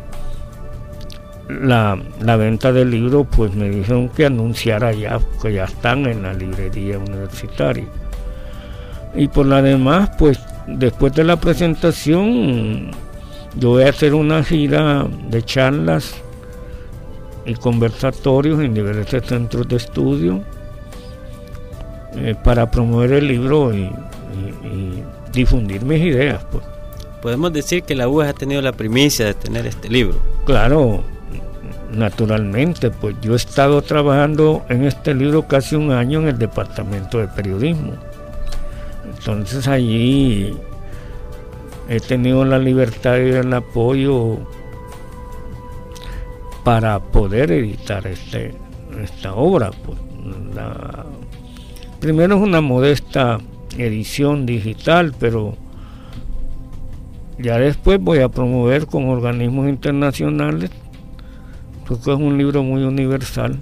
La, la venta del libro, pues me dijeron que anunciara ya, que ya están en la librería universitaria. Y por la demás, pues después de la presentación yo voy a hacer una gira de charlas y conversatorios en diversos centros de estudio eh, para promover el libro y, y, y difundir mis ideas, pues. Podemos decir que la U A S ha tenido la primicia de tener este libro. Claro, naturalmente, pues yo he estado trabajando en este libro casi un año en el Departamento de Periodismo. Entonces allí he tenido la libertad y el apoyo para poder editar este, esta obra. Pues, la, primero es una modesta edición digital, pero ya después voy a promover con organismos internacionales, porque es un libro muy universal,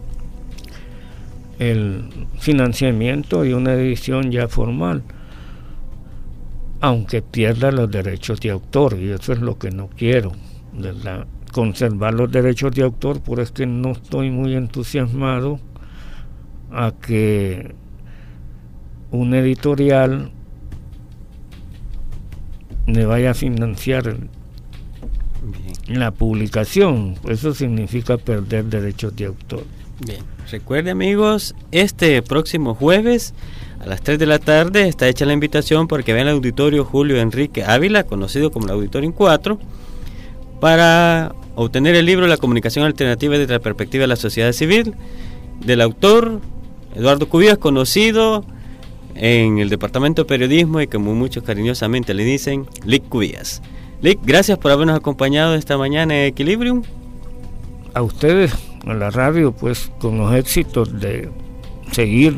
el financiamiento y una edición ya formal, aunque pierda los derechos de autor, y eso es lo que no quiero, ¿verdad? Conservar los derechos de autor, por es que no estoy muy entusiasmado a que un editorial me vaya a financiar Bien. la publicación. Eso significa perder derechos de autor. Bien, recuerde amigos, este próximo jueves a las tres de la tarde está hecha la invitación porque vean el Auditorio Julio Enrique Ávila, conocido como el Auditorium cuatro, para obtener el libro La comunicación alternativa desde la perspectiva de la sociedad civil, del autor Eduardo Cubillas, conocido en el Departamento de Periodismo y como muchos cariñosamente le dicen, Lic Cubillas. Lic, gracias por habernos acompañado esta mañana en Equilibrium. A ustedes, a la radio, pues con los éxitos de seguir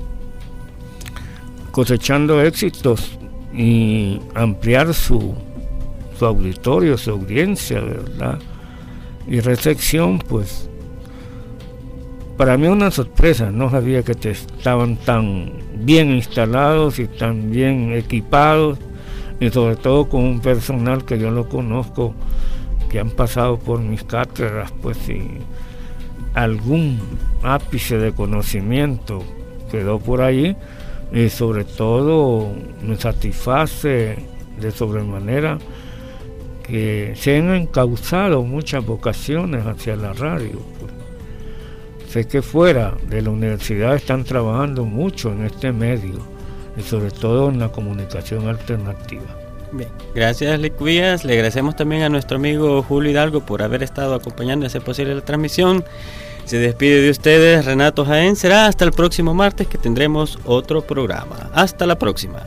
cosechando éxitos y ampliar su, su auditorio, su audiencia, ¿verdad? Y recepción, pues para mí una sorpresa, no sabía que te estaban tan bien instalados y tan bien equipados, y sobre todo con un personal que yo lo conozco, que han pasado por mis cátedras, pues y algún ápice de conocimiento quedó por allí, y sobre todo me satisface de sobremanera que se han encauzado muchas vocaciones hacia la radio. Pues. Sé que fuera de la universidad están trabajando mucho en este medio y sobre todo en la comunicación alternativa. Bien, gracias Lic Cubillas. Le agradecemos también a nuestro amigo Julio Hidalgo por haber estado acompañando y hacer posible la transmisión. Se despide de ustedes Renato Jaén. Será hasta el próximo martes que tendremos otro programa. Hasta la próxima.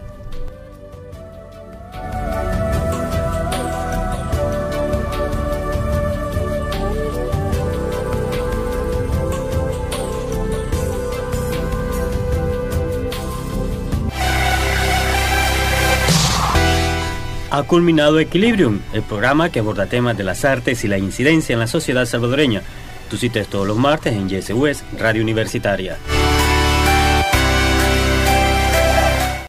Ha culminado Equilibrium, el programa que aborda temas de las artes y la incidencia en la sociedad salvadoreña. Tu cita es todos los martes en Y S U S Radio Universitaria.